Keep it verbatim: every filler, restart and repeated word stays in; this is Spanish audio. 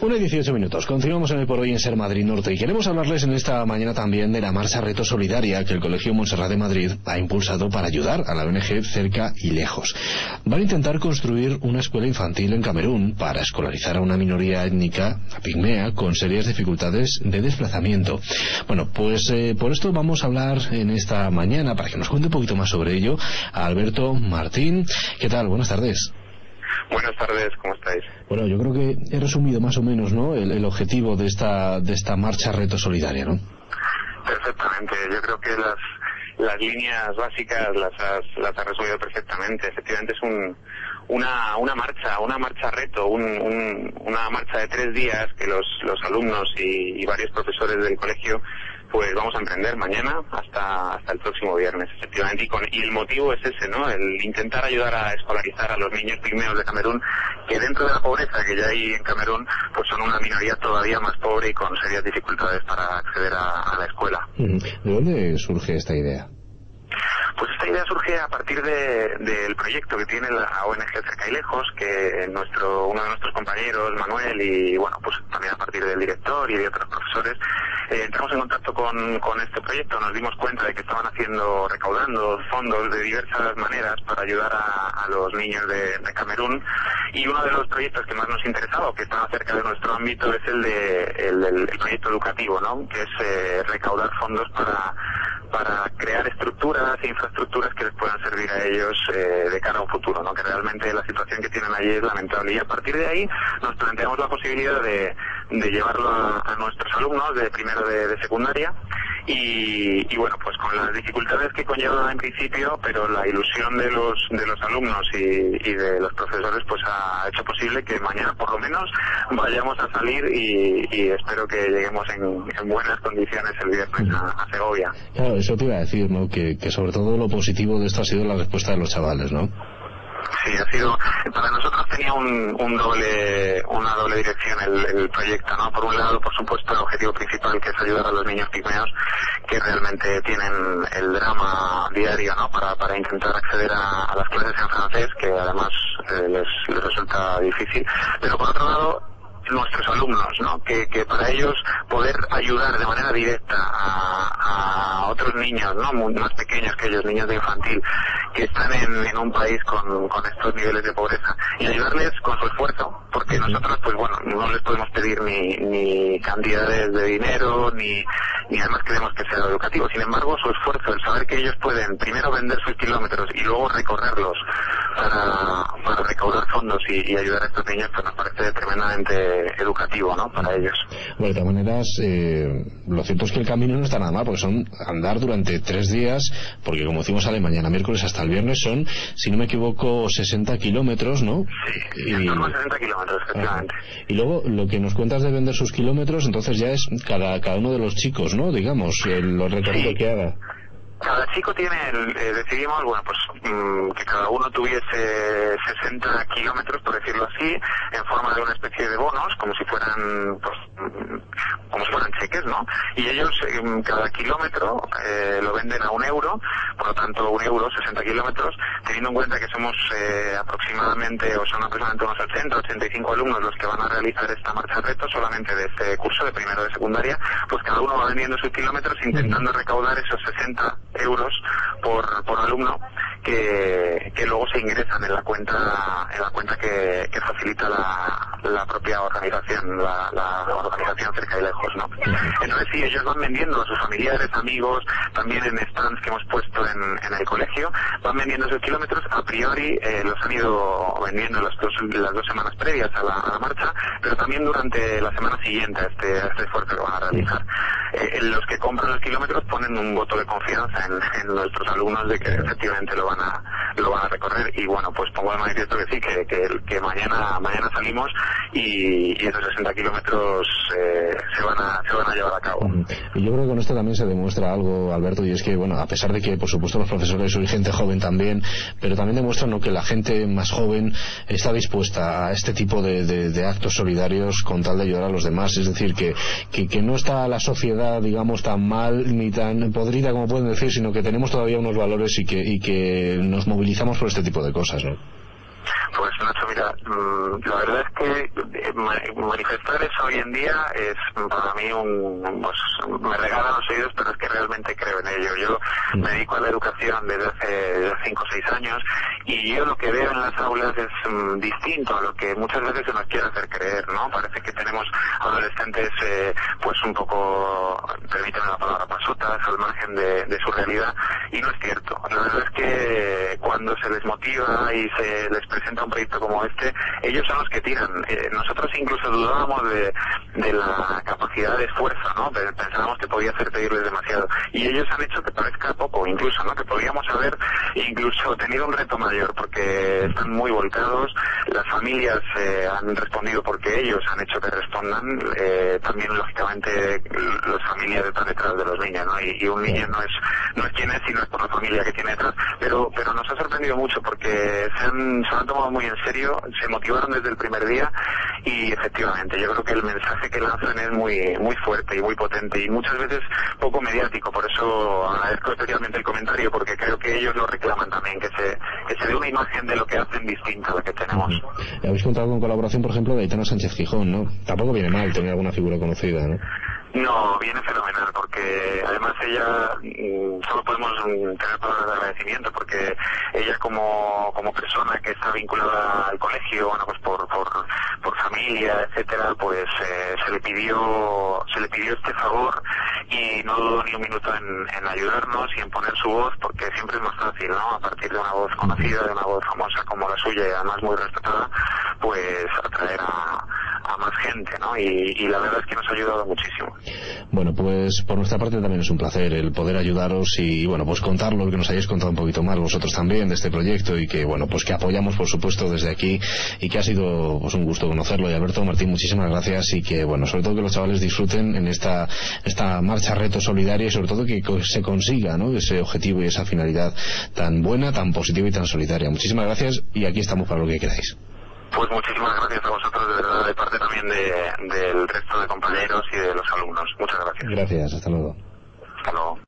una y dieciocho minutos. Continuamos en el Por Hoy en Ser Madrid Norte y queremos hablarles en esta mañana también de la marcha Reto Solidaria que el Colegio Montserrat de Madrid ha impulsado para ayudar a la O N G Cerca y Lejos. Van a intentar construir una escuela infantil en Camerún para escolarizar a una minoría étnica, la pigmea, con serias dificultades de desplazamiento. Bueno, pues eh, por esto vamos a hablar en esta mañana, para que nos cuente un poquito más sobre ello, a Alberto Martín. ¿Qué tal? Buenas tardes. Buenas tardes, ¿cómo estáis? Bueno, yo creo que he resumido más o menos, ¿no?, el, el objetivo de esta de esta marcha Reto Solidaria, ¿no? Perfectamente, yo creo que las las líneas básicas las has, las has resumido perfectamente. Efectivamente es un una una marcha, una marcha reto, un, un, una marcha de tres días que los, los alumnos y, y varios profesores del colegio pues vamos a emprender mañana hasta hasta el próximo viernes, efectivamente, y, con, y el motivo es ese, ¿no?, el intentar ayudar a escolarizar a los niños pigmeos de Camerún, que dentro de la pobreza que ya hay en Camerún, pues son una minoría todavía más pobre y con serias dificultades para acceder a, a la escuela. ¿De dónde surge esta idea? Pues esta idea surge a partir de, del proyecto que tiene la O N G Cerca y Lejos, que nuestro uno de nuestros compañeros, Manuel, y bueno, pues también a partir del director y de otros profesores, eh, entramos en contacto con, con este proyecto, nos dimos cuenta de que estaban haciendo, recaudando fondos de diversas maneras para ayudar a, a los niños de, de Camerún, y uno de los proyectos que más nos interesaba, o que estaba cerca de nuestro ámbito, es el de el, el, el proyecto educativo, ¿no?, que es eh, recaudar fondos para para crear estructuras e infraestructuras que les puedan servir a ellos eh, de cara a un futuro, ¿no?, que realmente la situación que tienen allí es lamentable. Y a partir de ahí nos planteamos la posibilidad de, de llevarlo a, a nuestros alumnos de primero de, de secundaria y, y bueno, pues con las dificultades que conlleva en principio, pero la ilusión de los de los alumnos y, y de los profesores pues ha hecho posible que mañana por lo menos vayamos a salir y, y espero que lleguemos en, en buenas condiciones el viernes a, a Segovia. Claro, eso te iba a decir, ¿no?, que, que sobre todo lo positivo de esto ha sido la respuesta de los chavales, ¿no? Sí, ha sido, para nosotros tenía un, un doble, una doble dirección el, el proyecto, ¿no? Por un lado, por supuesto, el objetivo principal, que es ayudar a los niños pigmeos que realmente tienen el drama diario, ¿no?, para, para intentar acceder a, a las clases en francés, que además eh, les, les resulta difícil. Pero por otro lado, nuestros alumnos, ¿no?, que, que para ellos poder ayudar de manera directa a, a otros niños, ¿no?, muy más pequeños que ellos, niños de infantil, que están en, en un país con, con estos niveles de pobreza, y ayudarles con su esfuerzo, porque nosotros, pues bueno, no les podemos pedir ni, ni cantidades de dinero, ni, ni además queremos que sea educativo. Sin embargo, su esfuerzo, el saber que ellos pueden primero vender sus kilómetros y luego recorrerlos para, para recaudar fondos y, y ayudar a estos niños, pues nos parece tremendamente educativo, ¿no?, para ellos. Bueno, de todas maneras, eh, lo cierto es que el camino no está nada mal, porque son andar durante tres días, porque como decimos, sale mañana miércoles hasta el viernes, son, si no me equivoco, sesenta kilómetros, ¿no? Sí, y, sesenta kilómetros, efectivamente. Ah, y luego, lo que nos cuentas de vender sus kilómetros, entonces ya es cada cada uno de los chicos, ¿no?, digamos, el, los recorridos sí. que haga. Cada chico tiene, el, eh, decidimos, bueno, pues mmm, que cada uno tuviese sesenta kilómetros, por decirlo así, en forma de una especie de bonos, como si fueran, pues, mmm, como si fueran cheques, ¿no? Y ellos, eh, cada kilómetro, eh, lo venden a un euro, por lo tanto, un euro, sesenta kilómetros, teniendo en cuenta que somos eh, aproximadamente, o son aproximadamente unos ochenta, ochenta y cinco alumnos los que van a realizar esta marcha reto solamente de este curso de primero de secundaria, pues cada uno va vendiendo sus kilómetros intentando recaudar esos sesenta euros por, por alumno que, que luego se ingresan en la cuenta en la cuenta que, que facilita la, la propia organización, la, la organización Cerca y Lejos, ¿no? Entonces sí, ellos van vendiendo a sus familiares, amigos, también en stands que hemos puesto en, en el colegio, van vendiendo esos kilómetros. A priori eh, los han ido vendiendo las dos, las dos semanas previas a la, a la marcha, pero también durante la semana siguiente a este, a este esfuerzo que van a realizar. Eh, los que compran los kilómetros ponen un voto de confianza en, en nuestros alumnos de que efectivamente lo van a lo van a recorrer, y bueno, pues pongo de manifiesto que sí, que, que, que mañana mañana salimos y, y esos sesenta kilómetros eh, se van a se van a llevar a cabo. Y yo creo que con esto también se demuestra algo, Alberto, y es que, bueno, a pesar de que por supuesto los profesores son gente joven también, pero también demuestran, ¿no?, que la gente más joven está dispuesta a este tipo de, de, de actos solidarios con tal de ayudar a los demás. Es decir, que, que, que no está la sociedad, digamos, tan mal ni tan podrida como pueden decir, sino que tenemos todavía unos valores y que, y que nos movilizamos por este tipo de cosas, ¿no? Pues Nacho, mira, la verdad es que manifestar eso hoy en día es para mí un, pues me regala los oídos, pero es que realmente creo en ello. Yo me dedico a la educación desde hace cinco o seis años y yo lo que veo en las aulas es um, distinto a lo que muchas veces se nos quiere hacer creer, ¿no? Parece que tenemos adolescentes eh, pues un poco, permíteme la palabra, pasotas al margen de, de su realidad, y no es cierto. La verdad es que cuando se les motiva y se les presenta un proyecto como este, ellos son los que tiran. Eh, nosotros incluso dudábamos de, de la capacidad de esfuerzo, ¿no? Pensábamos que podía hacer pedirles demasiado, y ellos han hecho que parezca poco, incluso, ¿no? Que podríamos haber incluso tenido un reto mayor, porque están muy volcados. Las familias eh, han respondido porque ellos han hecho que respondan. Eh, también, lógicamente, las familias están detrás de los niños, ¿no? Y, y un niño no es no es quien es, sino es por la familia que tiene detrás. Pero pero nos ha sorprendido mucho porque se han, se han tomado muy en serio, se motivaron desde el primer día, y efectivamente yo creo que el mensaje que lanzan es muy muy fuerte y muy potente, y muchas veces poco mediático. Por eso agradezco especialmente el comentario, porque creo que ellos lo reclaman también, que se que se dé una imagen de lo que hacen distinta a la que tenemos. Uh-huh. Habéis contado con colaboración, por ejemplo, de Aitana Sánchez Gijón, ¿no? Tampoco viene mal tener alguna figura conocida, ¿no? No, viene fenomenal, porque además ella, solo podemos tener palabras de agradecimiento, porque ella como como persona que está vinculada al colegio, bueno, pues por por, por familia, etcétera, pues eh, se le pidió se le pidió este favor, y no dudó ni un minuto en, en ayudarnos y en poner su voz, porque siempre es más fácil, ¿no? A partir de una voz conocida, de una voz famosa como la suya, y además muy respetada, pues atraer a, a más gente, ¿no? Y, y la verdad es que nos ha ayudado muchísimo. Bueno, pues por nuestra parte también es un placer el poder ayudaros y, bueno, pues contar lo que nos hayáis contado un poquito más vosotros también de este proyecto, y que, bueno, pues que apoyamos, por supuesto, desde aquí, y que ha sido, pues, un gusto conocerlo. Y Alberto, Martín, muchísimas gracias, y que, bueno, sobre todo que los chavales disfruten en esta esta marcha reto solidaria, y sobre todo que se consiga, ¿no?, ese objetivo y esa finalidad tan buena, tan positiva y tan solidaria. Muchísimas gracias, y aquí estamos para lo que queráis. Pues muchísimas gracias a vosotros, de verdad, de parte también de, del resto de compañeros y de los alumnos. Muchas gracias. Gracias, hasta luego.